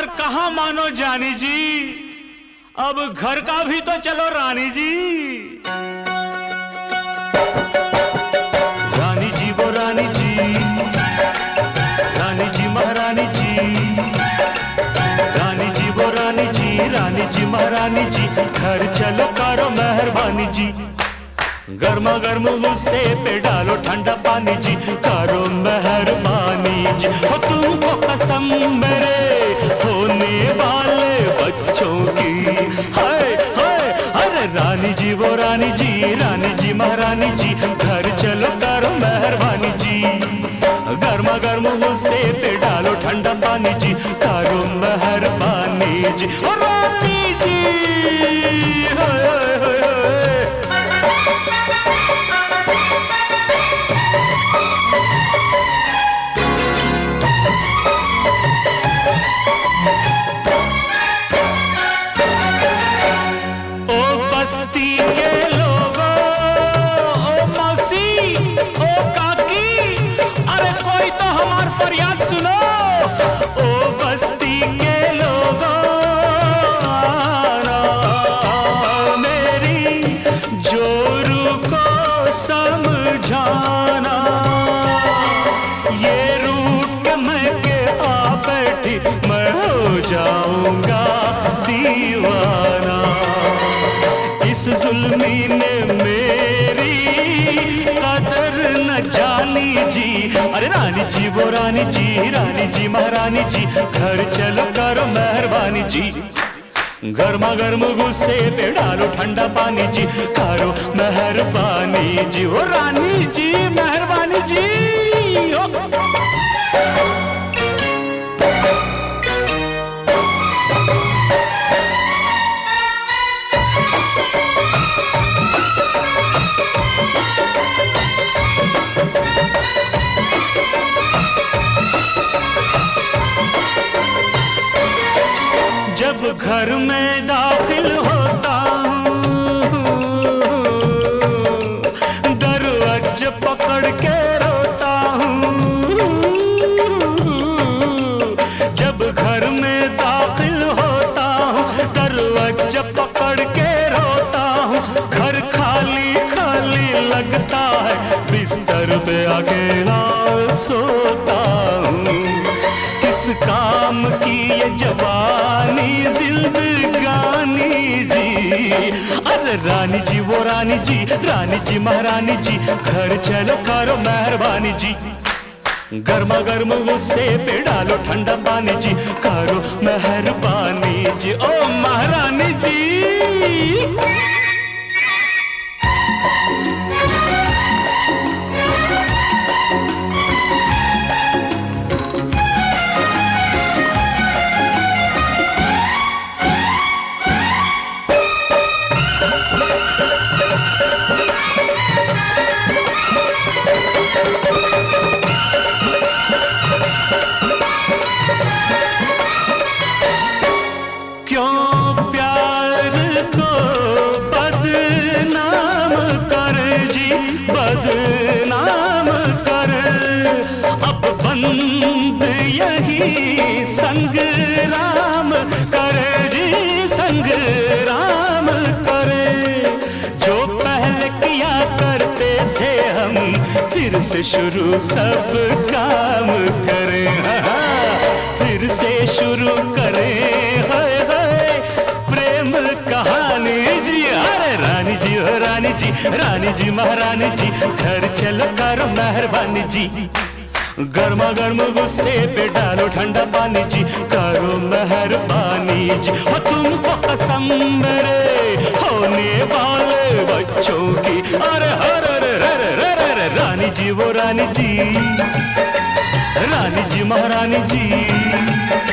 पर कहाँ मानो जानी जी, अब घर का भी तो चलो रानी जी। रानी जी वो रानी जी, रानी जी महारानी जी, रानी जी वो रानी जी, रानी जी महारानी जी, घर चलो करो मेहरबानी जी। गर्मा गर्म गुस्से पे डालो ठंडा पानी जी, करो मेहरबानी जी। हो तुमको कसम मेरे होने वाले बच्चों की, हाय हाय अरे रानी जी वो रानी जी, रानी जी महारानी जी, घर चलो करो मेहरबानी जी। गर्मा गर्म गुस्से पे डालो ठंडा पानी जी, करो मेहरबानी जी। हो रानी जी हाय हाय हाय बस्ती के लोगों, ओ मौसी, ओ काकी, अरे कोई तो हमार फरियाद सुनो। ओ बस्ती के लोगों, मेरी जोरू को समझाना, ये रूठ के मैं के आ बैठी, मैं हो जाऊंगा दीवाना। इस जुल्मी ने मेरी कदर न जानी जी, अरे रानी जी वो रानी जी, रानी जी महारानी जी, घर चलो करो मेहरबानी जी। गर्मा गर्म गुस्से पे डालो ठंडा पानी जी, करो मेहरबानी जी। वो रानी जी मेहरबानी जी जब घर में दाखिल होता हूँ, दरवाजा पकड़ के रोता हूँ। जब घर में दाखिल होता हूँ, दरवाजा पकड़ के रोता हूँ। घर खाली खाली लगता है, बिस्तर पे अकेला सोता हूँ। किस काम की ये जवानी जिंदगानी जी, अरे रानी जी वो रानी जी, रानी जी महारानी जी, घर चलो करो मेहरबानी जी। गर्मा गर्म गुस्से पे डालो ठंडा पानी जी, करो मेहरबानी जी। ओ महारानी जी बदनाम कर, अब बंद यही संग्राम कर जी, संग्राम करे। जो पहले किया करते थे हम, फिर से शुरू सब काम करें, फिर से शुरू करें हाय हाय प्रेम कहानी जी। अरे रानी जी हो रानी जी, रानी जी महारानी जी, घर चलो करो मेहरबानी जी। गर्मा गर्म गुस्से पे डालो ठंडा पानी जी, करो मेहरबानी जी। हो तुमको कसम मेरे होने वाले बच्चों की, अरे हर रानी जी वो रानी जी, रानी जी महारानी जी।